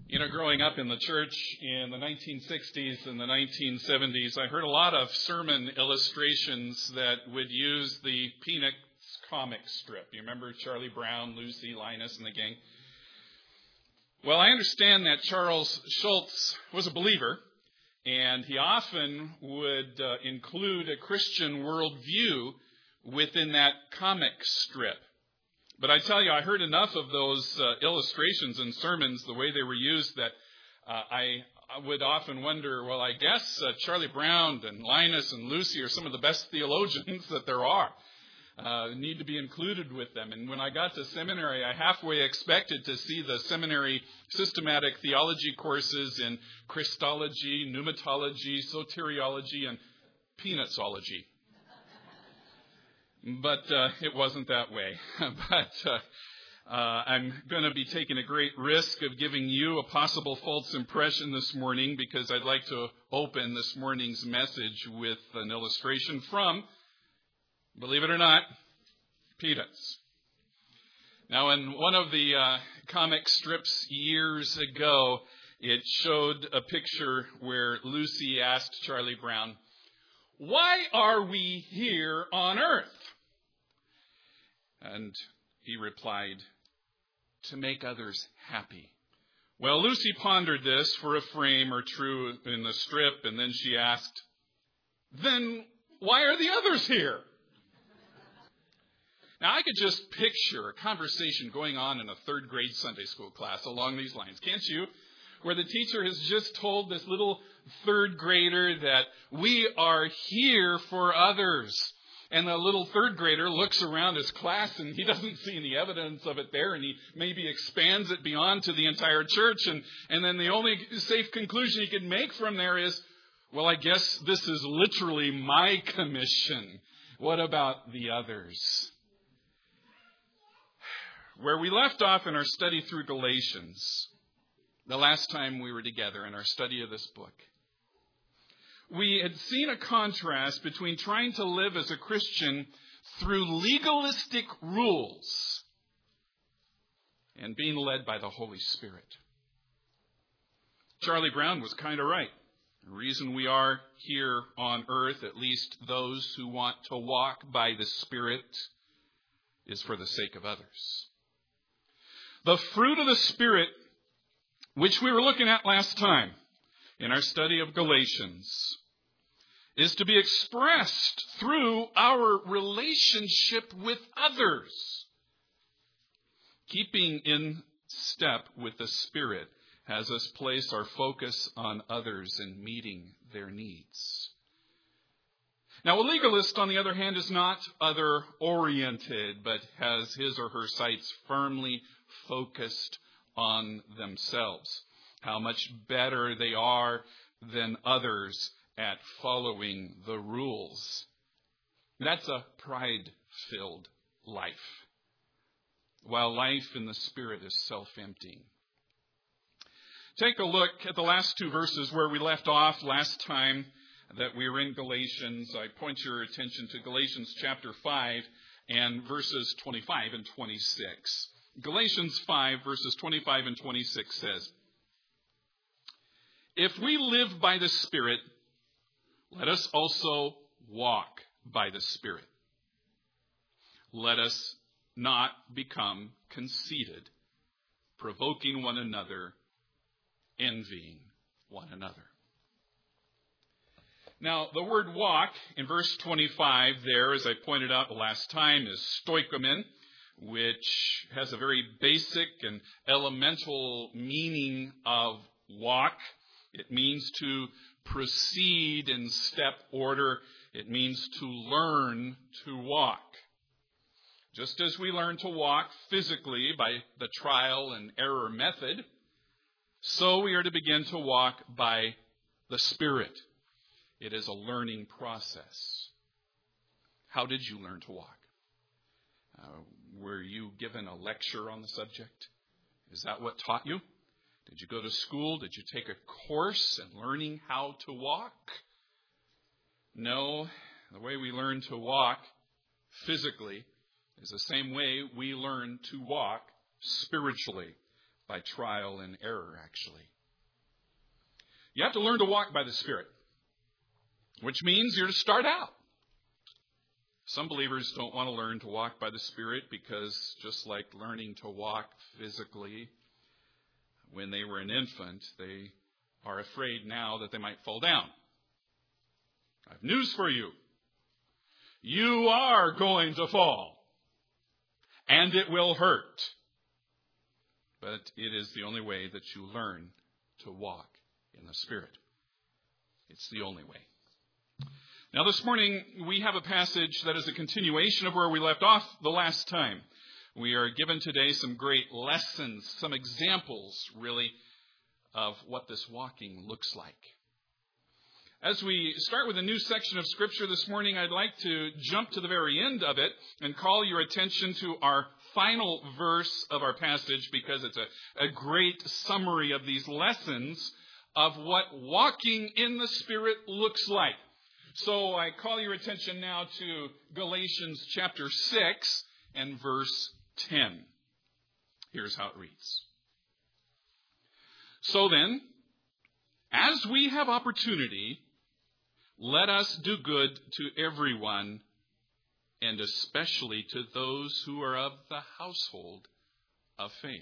You know, growing up in the church in the 1960s and the 1970s, I heard a lot of sermon illustrations that would use the Peanuts comic strip. You remember Charlie Brown, Lucy, Linus, and the gang? Well, I understand that Charles Schulz was a believer, and he often would include a Christian worldview within that comic strip. But I tell you, I heard enough of those illustrations and sermons, the way they were used, that I would often wonder, well, I guess Charlie Brown and Linus and Lucy are some of the best theologians that there are. Need to be included with them. And when I got to seminary, I halfway expected to see the seminary systematic theology courses in Christology, pneumatology, soteriology, and peanutsology. But it wasn't that way. But I'm going to be taking a great risk of giving you a possible false impression this morning, because I'd like to open this morning's message with an illustration from, believe it or not, Peanuts. Now, in one of the comic strips years ago, it showed a picture where Lucy asked Charlie Brown, "Why are we here on earth?" And he replied, "To make others happy." Well, Lucy pondered this for a frame or two in the strip, and then she asked, "Then why are the others here?" Now, I could just picture a conversation going on in a third grade Sunday school class along these lines, can't you? Where the teacher has just told this little third grader that we are here for others. And the little third grader looks around his class and he doesn't see any evidence of it there, and he maybe expands it beyond to the entire church. And then the only safe conclusion he can make from there is, well, I guess this is literally my commission. What about the others? Where we left off in our study through Galatians, the last time we were together in our study of this book, we had seen a contrast between trying to live as a Christian through legalistic rules and being led by the Holy Spirit. Charlie Brown was kind of right. The reason we are here on earth, at least those who want to walk by the Spirit, is for the sake of others. The fruit of the Spirit, which we were looking at last time in our study of Galatians, is to be expressed through our relationship with others. Keeping in step with the Spirit has us place our focus on others and meeting their needs. Now, a legalist, on the other hand, is not other-oriented, but has his or her sights firmly focused on themselves, how much better they are than others at following the rules. That's a pride-filled life, while life in the Spirit is self-emptying. Take a look at the last two verses where we left off last time that we were in Galatians. I point your attention to Galatians chapter 5 and verses 25 and 26. Galatians 5 verses 25 and 26 says, "If we live by the Spirit, let us also walk by the Spirit. Let us not become conceited, provoking one another, envying one another." Now, the word walk in verse 25 there, as I pointed out the last time, is stoikomen, which has a very basic and elemental meaning of walk. It means to proceed in step order. It means to learn to walk. Just as we learn to walk physically by the trial and error method, so we are to begin to walk by the Spirit. It is a learning process. How did you learn to walk? Were you given a lecture on the subject? Is that what taught you? Did you go to school? Did you take a course in learning how to walk? No, the way we learn to walk physically is the same way we learn to walk spiritually, by trial and error, actually. You have to learn to walk by the Spirit, which means you're to start out. Some believers don't want to learn to walk by the Spirit because just like learning to walk physically when they were an infant, they are afraid now that they might fall down. I have news for you. You are going to fall, and it will hurt. But it is the only way that you learn to walk in the Spirit. It's the only way. Now this morning, we have a passage that is a continuation of where we left off the last time. We are given today some great lessons, some examples, really, of what this walking looks like. As we start with a new section of Scripture this morning, I'd like to jump to the very end of it and call your attention to our final verse of our passage, because it's a great summary of these lessons of what walking in the Spirit looks like. So I call your attention now to Galatians chapter 6 and verse 10. Here's how it reads. So then, as we have opportunity, let us do good to everyone, and especially to those who are of the household of faith.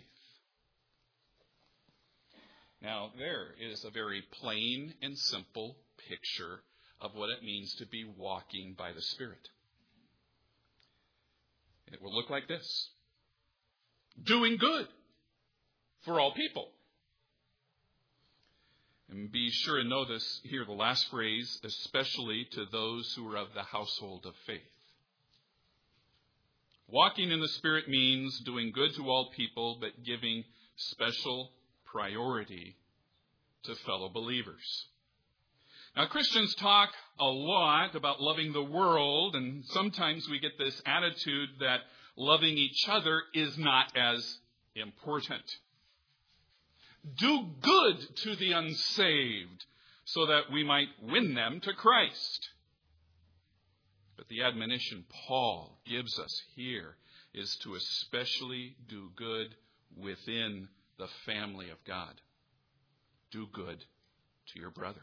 Now, there is a very plain and simple picture of what it means to be walking by the Spirit. It will look like this. Doing good for all people. And be sure and notice here the last phrase, especially to those who are of the household of faith. Walking in the Spirit means doing good to all people, but giving special priority to fellow believers. Now, Christians talk a lot about loving the world, and sometimes we get this attitude that loving each other is not as important. Do good to the unsaved so that we might win them to Christ. But the admonition Paul gives us here is to especially do good within the family of God. Do good to your brother.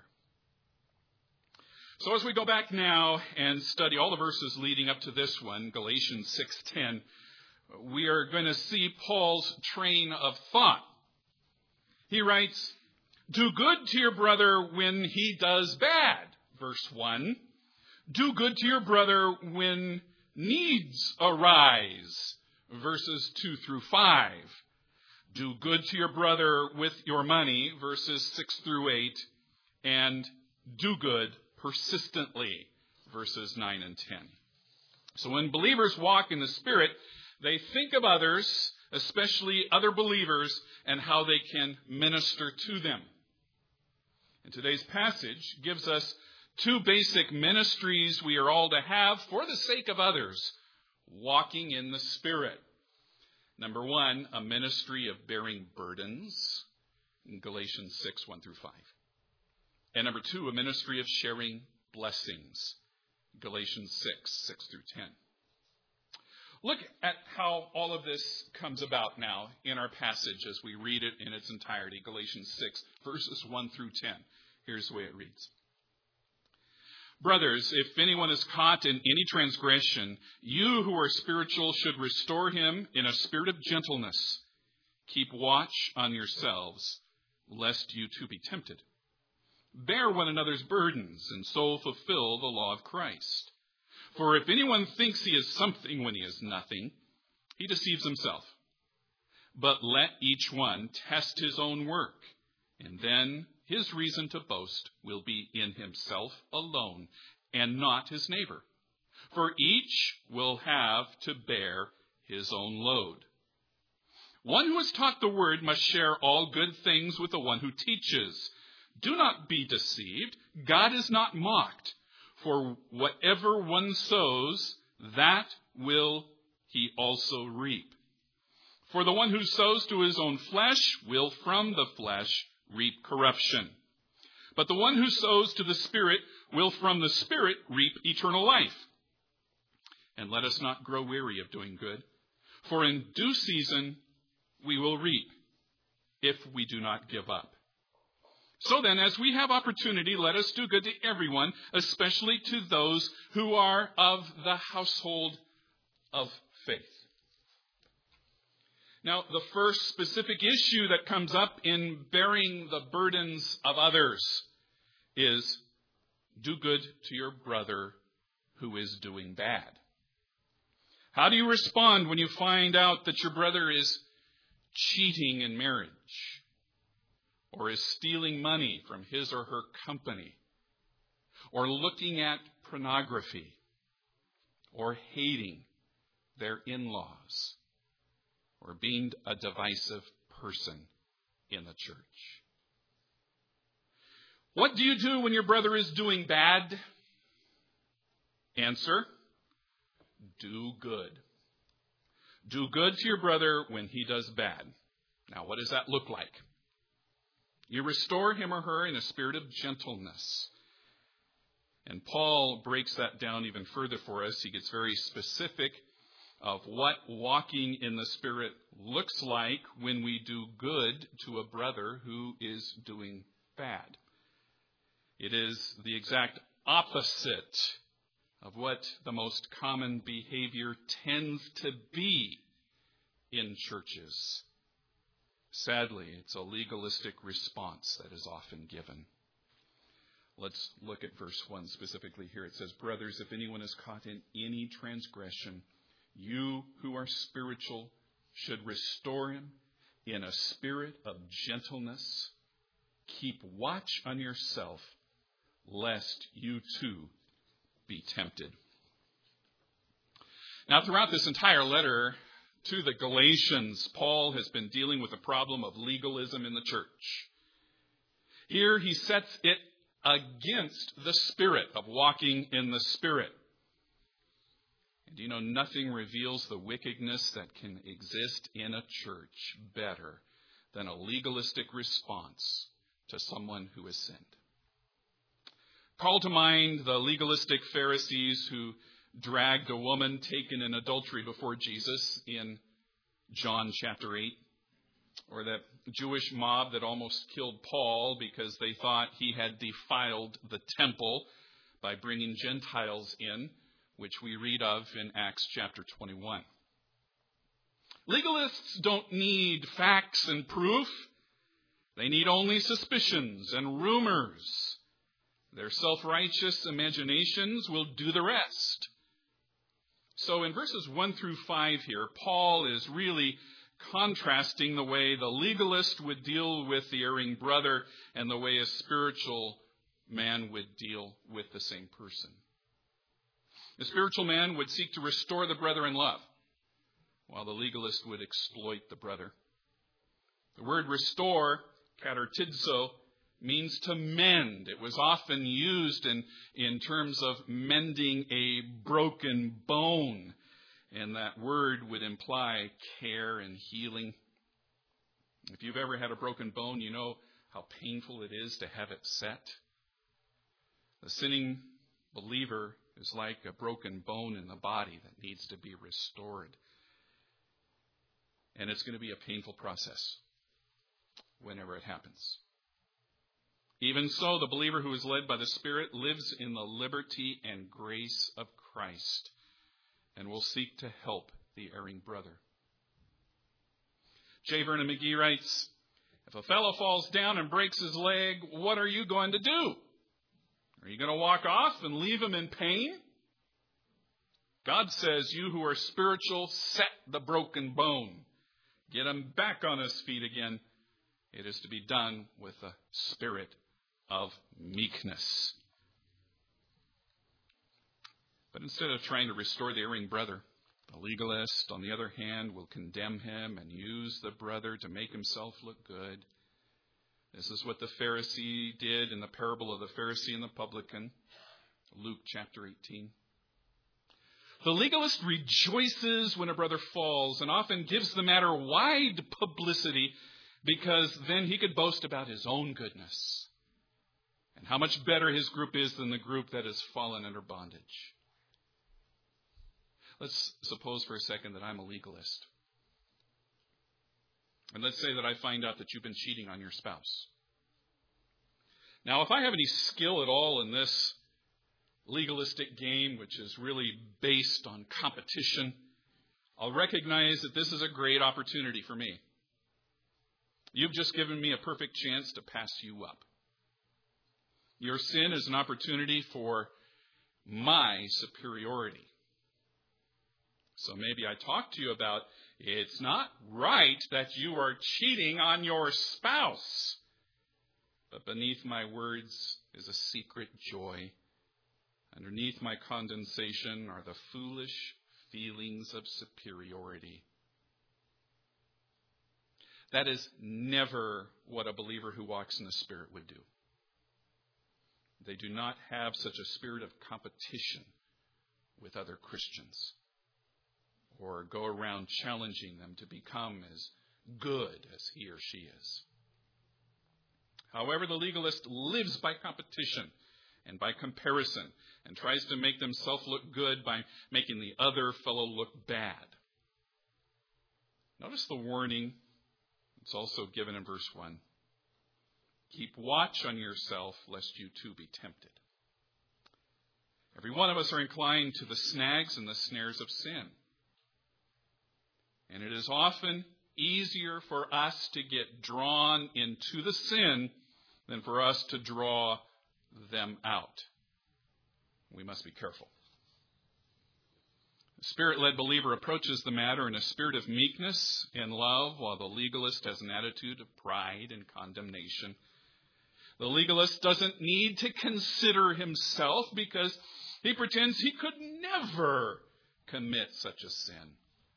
So as we go back now and study all the verses leading up to this one, Galatians 6:10, we are going to see Paul's train of thought. He writes, do good to your brother when he does bad, verse 1. Do good to your brother when needs arise, verses 2 through 5. Do good to your brother with your money, verses 6 through 8. And do good persistently, verses 9 and 10. So when believers walk in the Spirit, they think of others, especially other believers, and how they can minister to them. And today's passage gives us two basic ministries we are all to have for the sake of others, walking in the Spirit. Number one, a ministry of bearing burdens, in Galatians 6, 1 through 5. And number two, a ministry of sharing blessings, Galatians 6, 6 through 10. Look at how all of this comes about now in our passage as we read it in its entirety, Galatians 6, verses 1 through 10. Here's the way it reads. Brothers, if anyone is caught in any transgression, you who are spiritual should restore him in a spirit of gentleness. Keep watch on yourselves, lest you too be tempted. Bear one another's burdens, and so fulfill the law of Christ. For if anyone thinks he is something when he is nothing, he deceives himself. But let each one test his own work, and then his reason to boast will be in himself alone, and not his neighbor. For each will have to bear his own load. One who has taught the word must share all good things with the one who teaches. Do not be deceived. God is not mocked. For whatever one sows, that will he also reap. For the one who sows to his own flesh will from the flesh reap corruption. But the one who sows to the Spirit will from the Spirit reap eternal life. And let us not grow weary of doing good, for in due season we will reap if we do not give up. So then, as we have opportunity, let us do good to everyone, especially to those who are of the household of faith. Now, the first specific issue that comes up in bearing the burdens of others is do good to your brother who is doing bad. How do you respond when you find out that your brother is cheating in marriage, or is stealing money from his or her company, or looking at pornography, or hating their in-laws, or being a divisive person in the church? What do you do when your brother is doing bad? Answer: do good. Do good to your brother when he does bad. Now, what does that look like? You restore him or her in a spirit of gentleness. And Paul breaks that down even further for us. He gets very specific of what walking in the Spirit looks like when we do good to a brother who is doing bad. It is the exact opposite of what the most common behavior tends to be in churches. Sadly, it's a legalistic response that is often given. Let's look at verse 1 specifically here. It says, "Brothers, if anyone is caught in any transgression, you who are spiritual should restore him in a spirit of gentleness. Keep watch on yourself, lest you too be tempted." Now, throughout this entire letter to the Galatians, Paul has been dealing with the problem of legalism in the church. Here he sets it against the spirit of walking in the Spirit. And you know, nothing reveals the wickedness that can exist in a church better than a legalistic response to someone who has sinned. Call to mind the legalistic Pharisees who dragged a woman taken in adultery before Jesus in John chapter 8. Or that Jewish mob that almost killed Paul because they thought he had defiled the temple by bringing Gentiles in, which we read of in Acts chapter 21. Legalists don't need facts and proof. They need only suspicions and rumors. Their self-righteous imaginations will do the rest. So in verses 1 through 5 here, Paul is really contrasting the way the legalist would deal with the erring brother and the way a spiritual man would deal with the same person. The spiritual man would seek to restore the brother in love, while the legalist would exploit the brother. The word restore, katartidzo, means to mend. It was often used in terms of mending a broken bone. And that word would imply care and healing. If you've ever had a broken bone, you know how painful it is to have it set. The sinning believer is like a broken bone in the body that needs to be restored. And it's going to be a painful process whenever it happens. Even so, the believer who is led by the Spirit lives in the liberty and grace of Christ and will seek to help the erring brother. J. Vernon McGee writes, "If a fellow falls down and breaks his leg, what are you going to do? Are you going to walk off and leave him in pain? God says, you who are spiritual, set the broken bone. Get him back on his feet again. It is to be done with a spirit of meekness." But instead of trying to restore the erring brother, the legalist, on the other hand, will condemn him and use the brother to make himself look good. This is what the Pharisee did in the parable of the Pharisee and the publican, Luke chapter 18. The legalist rejoices when a brother falls and often gives the matter wide publicity because then he could boast about his own goodness and how much better his group is than the group that has fallen under bondage. Let's suppose for a second that I'm a legalist. And let's say that I find out that you've been cheating on your spouse. Now, if I have any skill at all in this legalistic game, which is really based on competition, I'll recognize that this is a great opportunity for me. You've just given me a perfect chance to pass you up. Your sin is an opportunity for my superiority. So maybe I talk to you about, it's not right that you are cheating on your spouse. But beneath my words is a secret joy. Underneath my condensation are the foolish feelings of superiority. That is never what a believer who walks in the Spirit would do. They do not have such a spirit of competition with other Christians, or go around challenging them to become as good as he or she is. However, the legalist lives by competition and by comparison and tries to make themselves look good by making the other fellow look bad. Notice the warning. It's also given in verse 1. Keep watch on yourself, lest you too be tempted. Every one of us are inclined to the snags and the snares of sin. And it is often easier for us to get drawn into the sin than for us to draw them out. We must be careful. The Spirit-led believer approaches the matter in a spirit of meekness and love, while the legalist has an attitude of pride and condemnation. The legalist doesn't need to consider himself because he pretends he could never commit such a sin.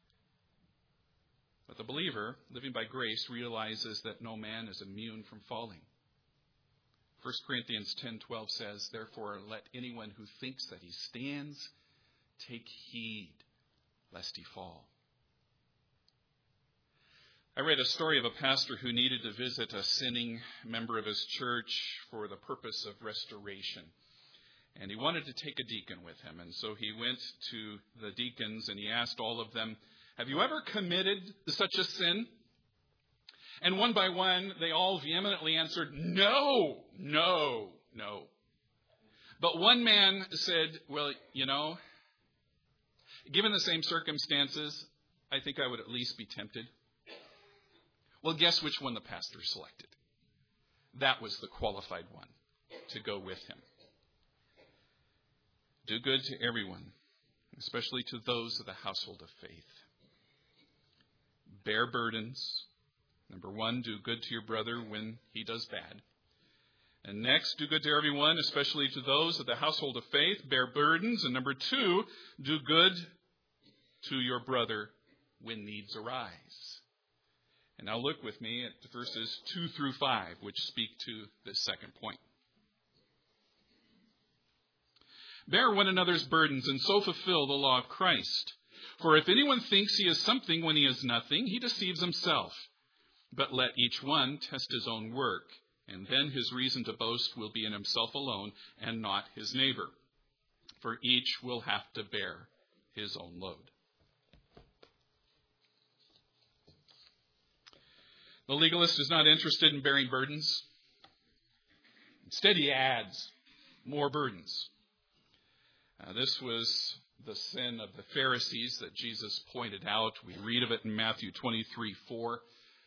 But the believer, living by grace, realizes that no man is immune from falling. 1 Corinthians 10:12 says, therefore, let anyone who thinks that he stands take heed lest he fall. I read a story of a pastor who needed to visit a sinning member of his church for the purpose of restoration. And he wanted to take a deacon with him. And so he went to the deacons and he asked all of them, have you ever committed such a sin? And one by one, they all vehemently answered, no. But one man said, well, given the same circumstances, I think I would at least be tempted. Well, guess which one the pastor selected? That was the qualified one to go with him. Do good to everyone, especially to those of the household of faith. Bear burdens. Number 1, do good to your brother when he does bad. And next, do good to everyone, especially to those of the household of faith. Bear burdens. And number 2, do good to your brother when needs arise. And now look with me at verses 2 through 5, which speak to this second point. Bear one another's burdens and so fulfill the law of Christ. For if anyone thinks he is something when he is nothing, he deceives himself. But let each one test his own work, and then his reason to boast will be in himself alone and not his neighbor. For each will have to bear his own load. The legalist is not interested in bearing burdens. Instead, he adds more burdens. This was the sin of the Pharisees that Jesus pointed out. We read of it in Matthew 23:4.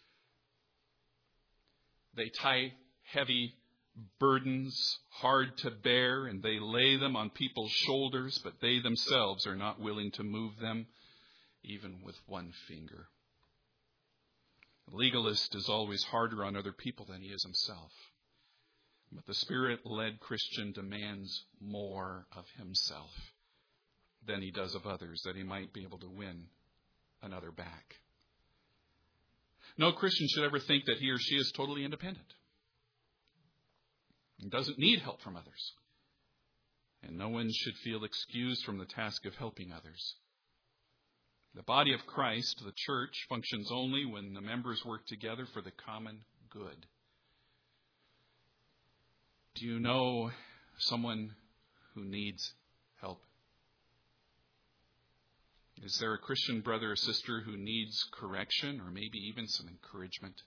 They tie heavy burdens, hard to bear, and they lay them on people's shoulders, but they themselves are not willing to move them, even with one finger. The legalist is always harder on other people than he is himself. But the Spirit-led Christian demands more of himself than he does of others, that he might be able to win another back. No Christian should ever think that he or she is totally independent. He doesn't need help from others. And no one should feel excused from the task of helping others. The body of Christ, the church, functions only when the members work together for the common good. Do you know someone who needs help? Is there a Christian brother or sister who needs correction or maybe even some encouragement?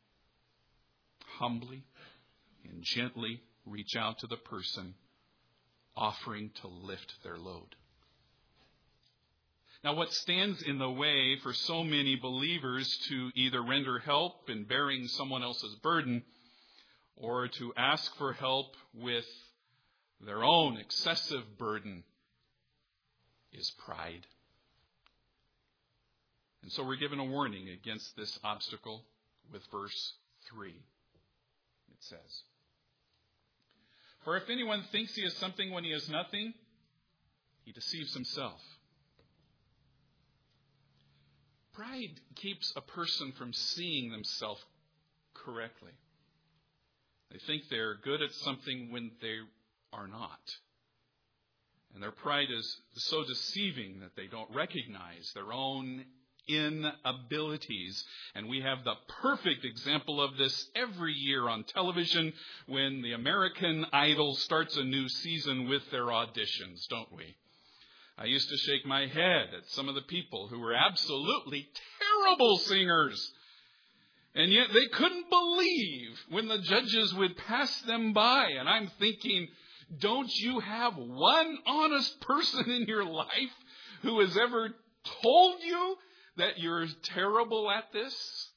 Humbly and gently reach out to the person offering to lift their load. Now, what stands in the way for so many believers to either render help in bearing someone else's burden or to ask for help with their own excessive burden is pride. And so we're given a warning against this obstacle with verse 3. It says, "For if anyone thinks he is something when he is nothing, he deceives himself." Pride keeps a person from seeing themselves correctly. They think they're good at something when they are not. And their pride is so deceiving that they don't recognize their own inabilities. And we have the perfect example of this every year on television when the American Idol starts a new season with their auditions, don't we? I used to shake my head at some of the people who were absolutely terrible singers. And yet they couldn't believe when the judges would pass them by. And I'm thinking, don't you have one honest person in your life who has ever told you that you're terrible at this?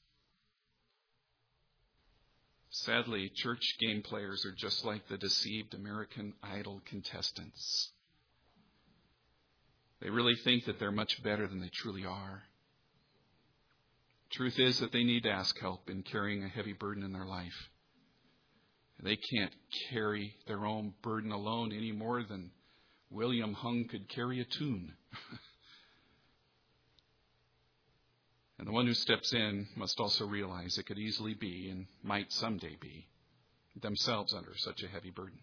Sadly, church game players are just like the deceived American Idol contestants. They really think that they're much better than they truly are. Truth is that they need to ask help in carrying a heavy burden in their life. They can't carry their own burden alone any more than William Hung could carry a tune. And the one who steps in must also realize it could easily be, and might someday be, themselves under such a heavy burden.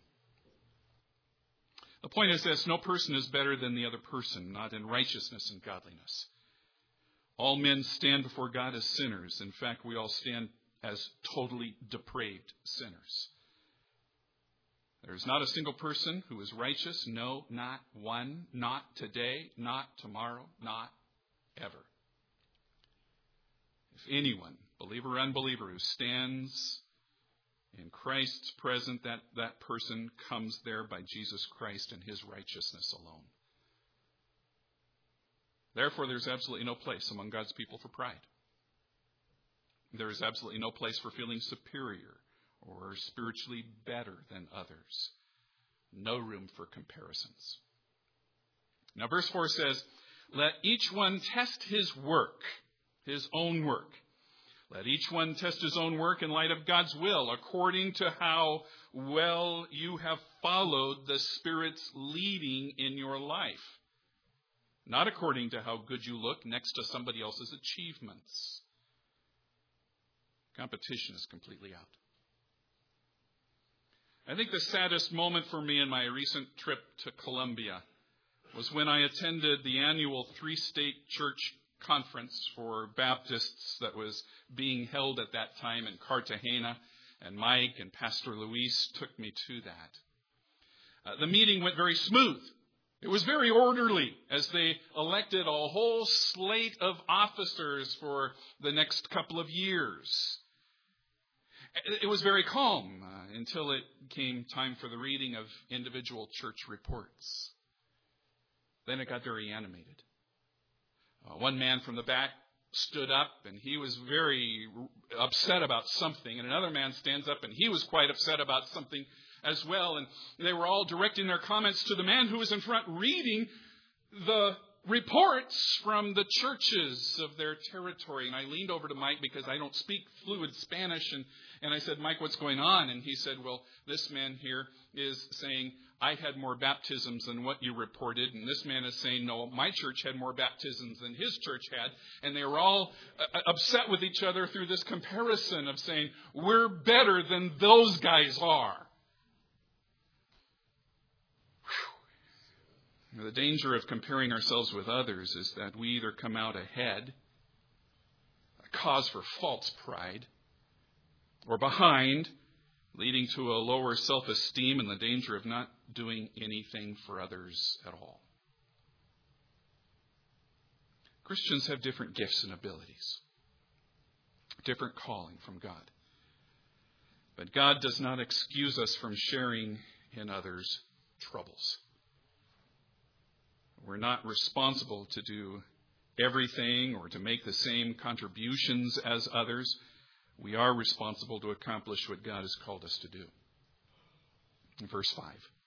The point is this: no person is better than the other person, not in righteousness and godliness. All men stand before God as sinners. In fact, we all stand as totally depraved sinners. There is not a single person who is righteous. No, not one. Not today, not tomorrow, not ever. If anyone, believer or unbeliever, who stands in Christ's presence, that person comes there by Jesus Christ and his righteousness alone. Therefore, there's absolutely no place among God's people for pride. There is absolutely no place for feeling superior or spiritually better than others. No room for comparisons. Now, verse 4 says, "Let each one test his work, his own work. Let each one test his own work in light of God's will, according to how well you have followed the Spirit's leading in your life. Not according to how good you look next to somebody else's achievements." Competition is completely out. I think the saddest moment for me in my recent trip to Colombia was when I attended the annual 3-state church conference for Baptists that was being held at that time in Cartagena, and Mike and Pastor Luis took me to that. The meeting went very smooth. It was very orderly as they elected a whole slate of officers for the next couple of years. It was very calm until it came time for the reading of individual church reports. Then it got very animated. One man from the back stood up and he was very upset about something. And another man stands up and he was quite upset about something as well. And they were all directing their comments to the man who was in front reading the reports from the churches of their territory. And I leaned over to Mike because I don't speak fluent Spanish. And I said, "Mike, what's going on?" And he said, "Well, this man here is saying, I had more baptisms than what you reported. And this man is saying, no, my church had more baptisms than his church had." And they were all upset with each other through this comparison of saying, we're better than those guys are. Whew. The danger of comparing ourselves with others is that we either come out ahead, a cause for false pride, or behind, leading to a lower self-esteem and the danger of not doing anything for others at all. Christians have different gifts and abilities, different calling from God. But God does not excuse us from sharing in others' troubles. We're not responsible to do everything or to make the same contributions as others. We are responsible to accomplish what God has called us to do. In verse 5.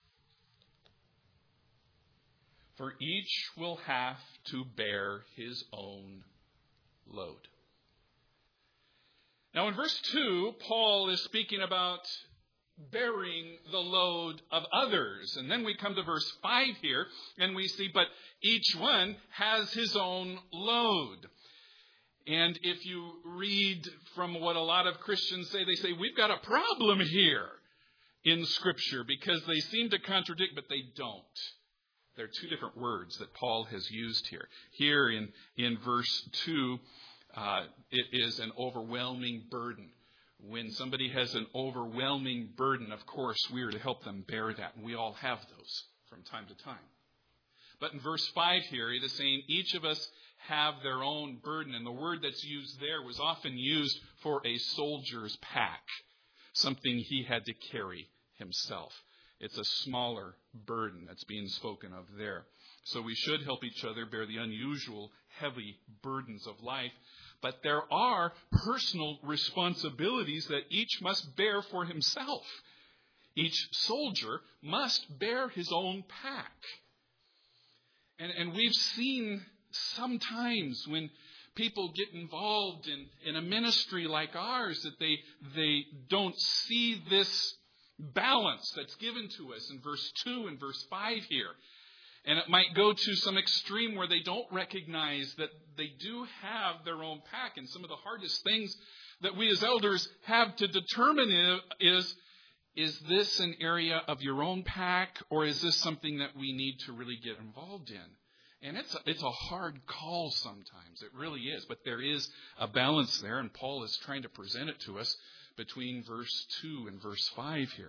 For each will have to bear his own load. Now in verse 2, Paul is speaking about bearing the load of others. And then we come to verse 5 here, and we see, but each one has his own load. And if you read from what a lot of Christians say, they say, we've got a problem here in Scripture because they seem to contradict, but they don't. There are two different words that Paul has used here. Here in verse 2, it is an overwhelming burden. When somebody has an overwhelming burden, of course, we are to help them bear that. And we all have those from time to time. But in verse 5 here, it is saying each of us have their own burden. And the word that's used there was often used for a soldier's pack, something he had to carry himself. It's a smaller burden that's being spoken of there. So we should help each other bear the unusual, heavy burdens of life. But there are personal responsibilities that each must bear for himself. Each soldier must bear his own pack. And we've seen sometimes when people get involved in a ministry like ours that they don't see this balance that's given to us in verse 2 and verse 5 here. And it might go to some extreme where they don't recognize that they do have their own pack. And some of the hardest things that we as elders have to determine is this an area of your own pack, or is this something that we need to really get involved in? And it's a hard call sometimes. It really is. But there is a balance there, and Paul is trying to present it to us between verse 2 and verse 5 here.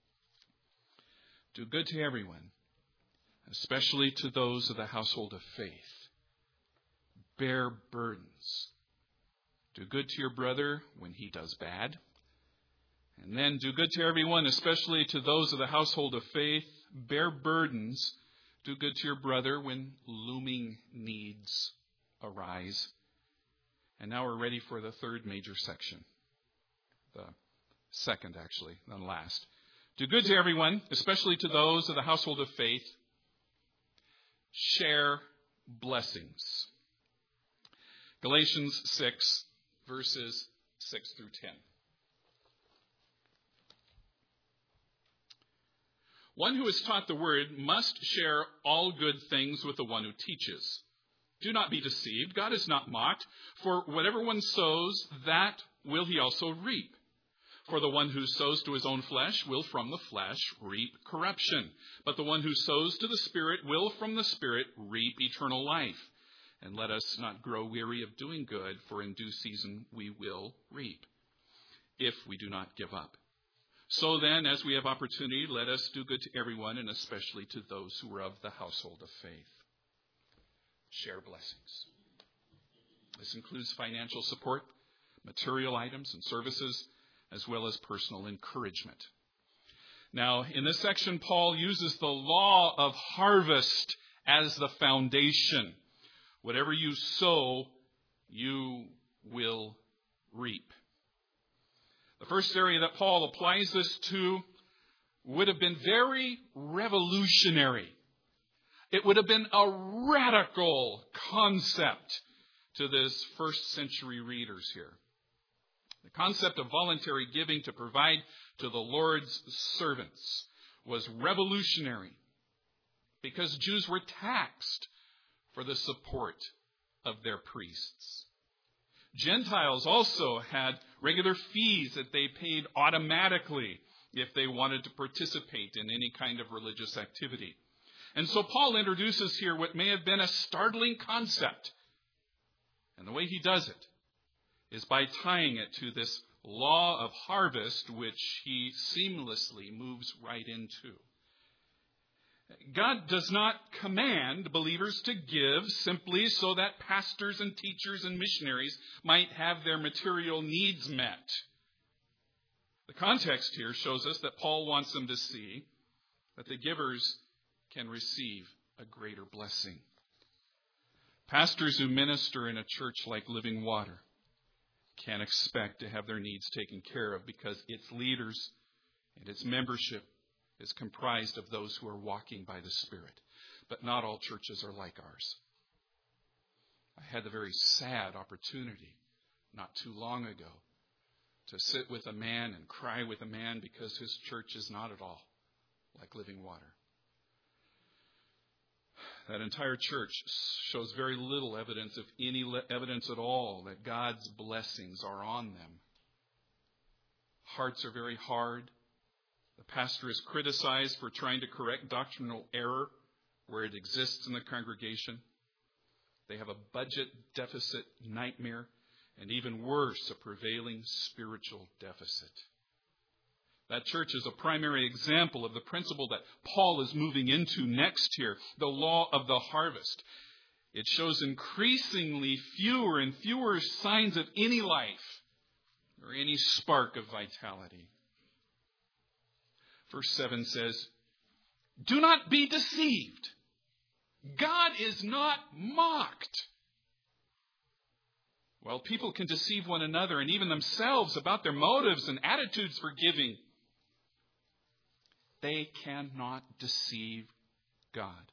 Do good to everyone, especially to those of the household of faith. Bear burdens. Do good to your brother when he does bad. And then do good to everyone, especially to those of the household of faith. Bear burdens. Do good to your brother when looming needs arise. And now we're ready for the third major section. The second, actually, and last. Do good to everyone, especially to those of the household of faith. Share blessings. Galatians 6, verses 6 through 10. One who is taught the word must share all good things with the one who teaches. Do not be deceived. God is not mocked. For whatever one sows, that will he also reap. For the one who sows to his own flesh will from the flesh reap corruption. But the one who sows to the Spirit will from the Spirit reap eternal life. And let us not grow weary of doing good, for in due season we will reap, if we do not give up. So then, as we have opportunity, let us do good to everyone, and especially to those who are of the household of faith. Share blessings. This includes financial support, material items and services, as well as personal encouragement. Now, in this section, Paul uses the law of harvest as the foundation. Whatever you sow, you will reap. The first area that Paul applies this to would have been very revolutionary. It would have been a radical concept to this first century readers here. The concept of voluntary giving to provide to the Lord's servants was revolutionary because Jews were taxed for the support of their priests. Gentiles also had regular fees that they paid automatically if they wanted to participate in any kind of religious activity. And so Paul introduces here what may have been a startling concept. And the way he does it is by tying it to this law of harvest, which he seamlessly moves right into. God does not command believers to give simply so that pastors and teachers and missionaries might have their material needs met. The context here shows us that Paul wants them to see that the givers can receive a greater blessing. Pastors who minister in a church like Living Water can expect to have their needs taken care of because its leaders and its membership is comprised of those who are walking by the Spirit. But not all churches are like ours. I had the very sad opportunity not too long ago to sit with a man and cry with a man because his church is not at all like Living Water. That entire church shows very little evidence, if any evidence at all, that God's blessings are on them. Hearts are very hard. The pastor is criticized for trying to correct doctrinal error where it exists in the congregation. They have a budget deficit nightmare, and even worse, a prevailing spiritual deficit. That church is a primary example of the principle that Paul is moving into next here, the law of the harvest. It shows increasingly fewer and fewer signs of any life or any spark of vitality. Verse 7 says, "Do not be deceived. God is not mocked." Well, people can deceive one another and even themselves about their motives and attitudes for giving. They cannot deceive God.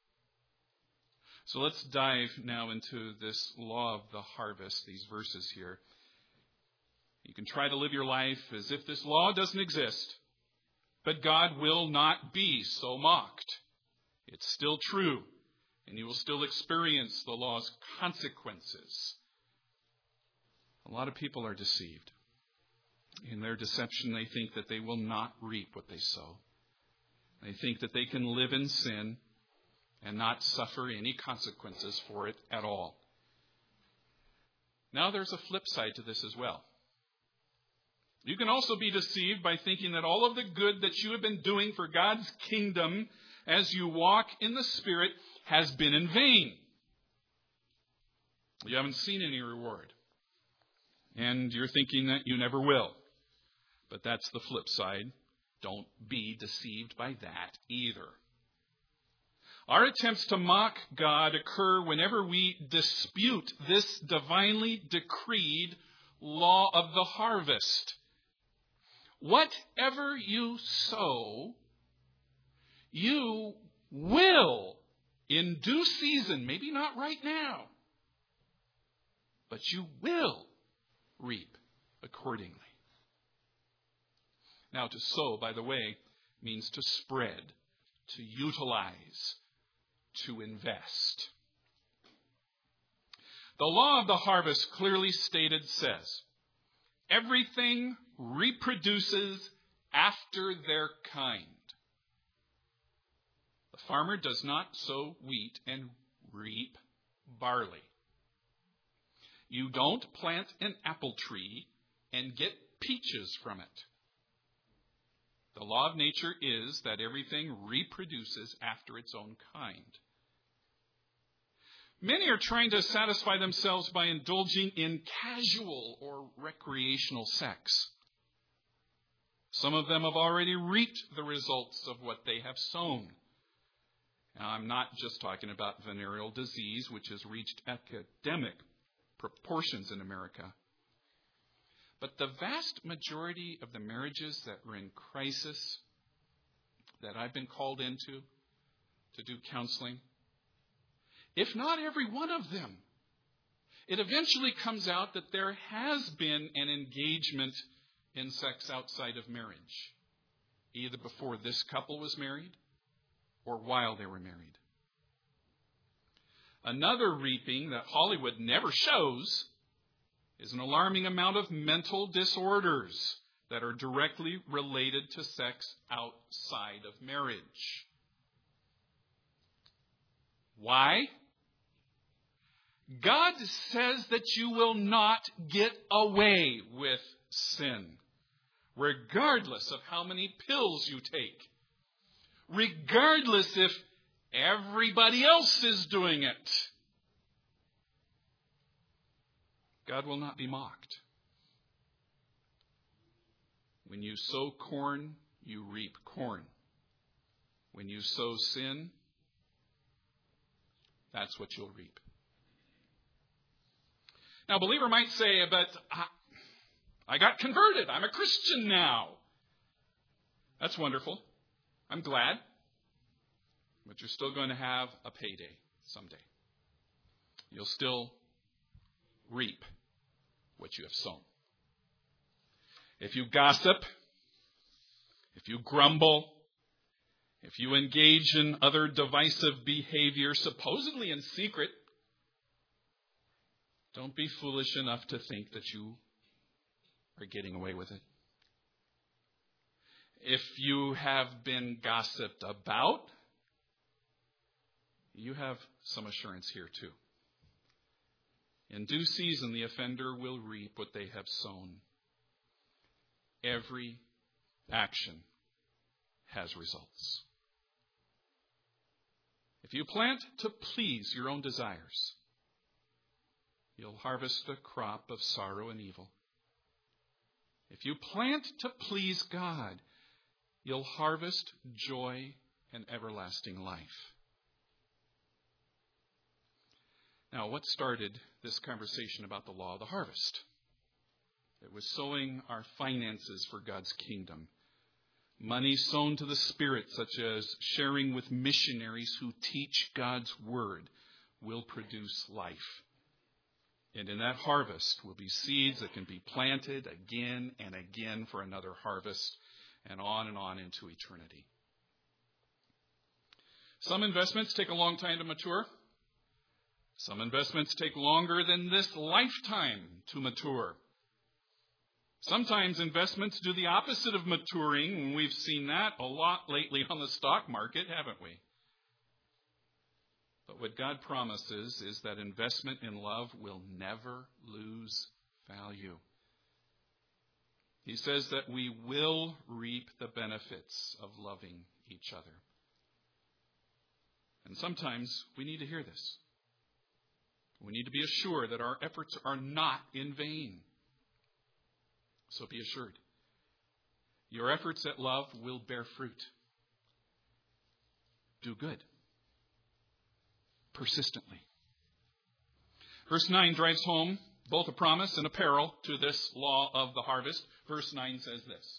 So let's dive now into this law of the harvest, these verses here. You can try to live your life as if this law doesn't exist, but God will not be so mocked. It's still true, and you will still experience the law's consequences. A lot of people are deceived. In their deception, they think that they will not reap what they sow. They think that they can live in sin and not suffer any consequences for it at all. Now there's a flip side to this as well. You can also be deceived by thinking that all of the good that you have been doing for God's kingdom as you walk in the Spirit has been in vain. You haven't seen any reward. And you're thinking that you never will. But that's the flip side. Don't be deceived by that either. Our attempts to mock God occur whenever we dispute this divinely decreed law of the harvest. Whatever you sow, you will, in due season, maybe not right now, but you will reap accordingly. Now, to sow, by the way, means to spread, to utilize, to invest. The law of the harvest, clearly stated, says, everything reproduces after their kind. The farmer does not sow wheat and reap barley. You don't plant an apple tree and get peaches from it. The law of nature is that everything reproduces after its own kind. Many are trying to satisfy themselves by indulging in casual or recreational sex. Some of them have already reaped the results of what they have sown. Now, I'm not just talking about venereal disease, which has reached epidemic proportions in America. But the vast majority of the marriages that are in crisis that I've been called into to do counseling, if not every one of them, it eventually comes out that there has been an engagement in sex outside of marriage, either before this couple was married or while they were married. Another reaping that Hollywood never shows is an alarming amount of mental disorders that are directly related to sex outside of marriage. Why? God says that you will not get away with sin, regardless of how many pills you take, regardless if everybody else is doing it. God will not be mocked. When you sow corn, you reap corn. When you sow sin, that's what you'll reap. Now, a believer might say, but I got converted. I'm a Christian now. That's wonderful. I'm glad. But you're still going to have a payday someday. You'll still reap what you have sown. If you gossip, if you grumble, if you engage in other divisive behavior, supposedly in secret, don't be foolish enough to think that you are getting away with it. If you have been gossiped about, you have some assurance here too. In due season, the offender will reap what they have sown. Every action has results. If you plant to please your own desires, you'll harvest a crop of sorrow and evil. If you plant to please God, you'll harvest joy and everlasting life. Now, what started this conversation about the law of the harvest? It was sowing our finances for God's kingdom. Money sown to the Spirit, such as sharing with missionaries who teach God's word, will produce life. And in that harvest will be seeds that can be planted again and again for another harvest, and on into eternity. Some investments take a long time to mature. Some investments take longer than this lifetime to mature. Sometimes investments do the opposite of maturing, and we've seen that a lot lately on the stock market, haven't we? But what God promises is that investment in love will never lose value. He says that we will reap the benefits of loving each other. And sometimes we need to hear this. We need to be assured that our efforts are not in vain. So be assured. Your efforts at love will bear fruit. Do good. Persistently. Verse 9 drives home both a promise and a peril to this law of the harvest. Verse 9 says this: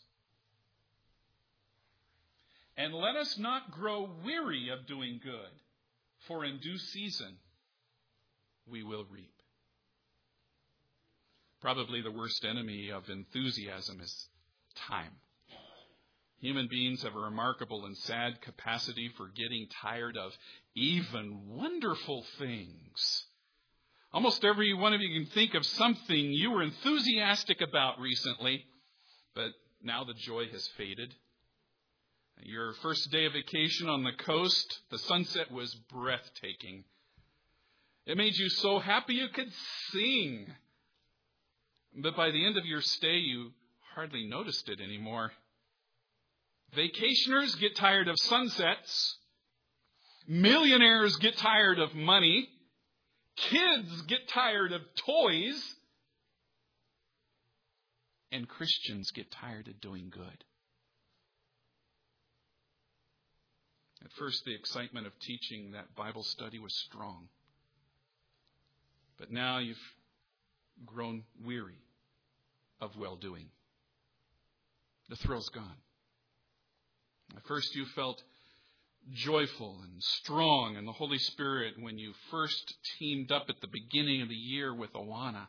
"And let us not grow weary of doing good, for in due season we will reap." Probably the worst enemy of enthusiasm is time. Human beings have a remarkable and sad capacity for getting tired of even wonderful things. Almost every one of you can think of something you were enthusiastic about recently, but now the joy has faded. Your first day of vacation on the coast, the sunset was breathtaking. It made you so happy you could sing. But by the end of your stay, you hardly noticed it anymore. Vacationers get tired of sunsets. Millionaires get tired of money. Kids get tired of toys. And Christians get tired of doing good. At first, the excitement of teaching that Bible study was strong. But now you've grown weary of well-doing. The thrill's gone. At first, you felt joyful and strong in the Holy Spirit when you first teamed up at the beginning of the year with Awana.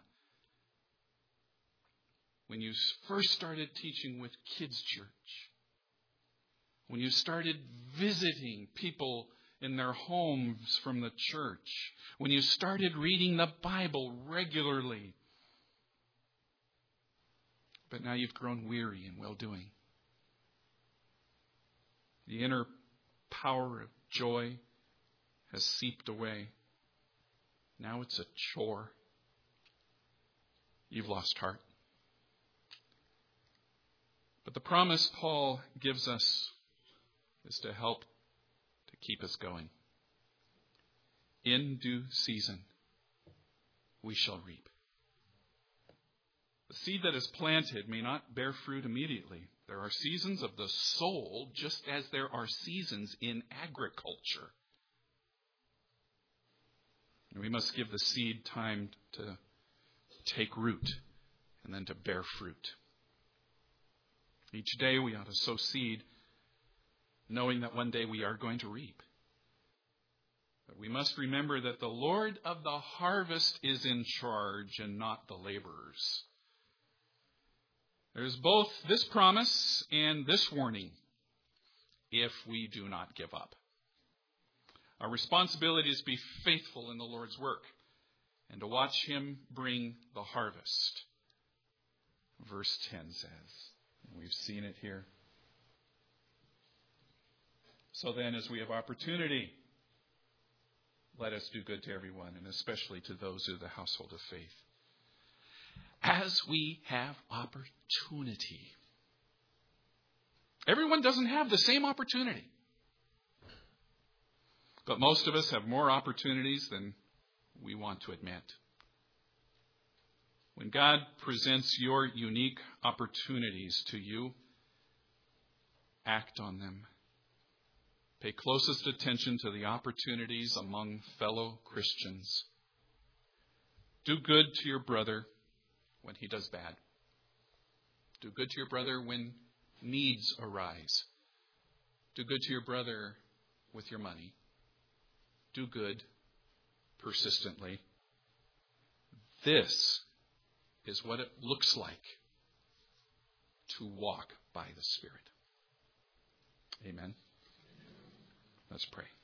When you first started teaching with Kids Church. When you started visiting people in their homes from the church. When you started reading the Bible regularly. But now you've grown weary in well-doing. The inner power of joy has seeped away. Now it's a chore. You've lost heart. But the promise Paul gives us is to help to keep us going. In due season, we shall reap. The seed that is planted may not bear fruit immediately. There are seasons of the soul, just as there are seasons in agriculture. And we must give the seed time to take root and then to bear fruit. Each day we ought to sow seed, knowing that one day we are going to reap. But we must remember that the Lord of the harvest is in charge and not the laborers. There's both this promise and this warning if we do not give up. Our responsibility is to be faithful in the Lord's work and to watch Him bring the harvest. Verse 10 says, and we've seen it here. So then, as we have opportunity, let us do good to everyone, and especially to those of the household of faith. As we have opportunity. Everyone doesn't have the same opportunity. But most of us have more opportunities than we want to admit. When God presents your unique opportunities to you, act on them. Pay closest attention to the opportunities among fellow Christians. Do good to your brother when he does bad. Do good to your brother when needs arise. Do good to your brother with your money. Do good persistently. This is what it looks like to walk by the Spirit. Amen. Let's pray.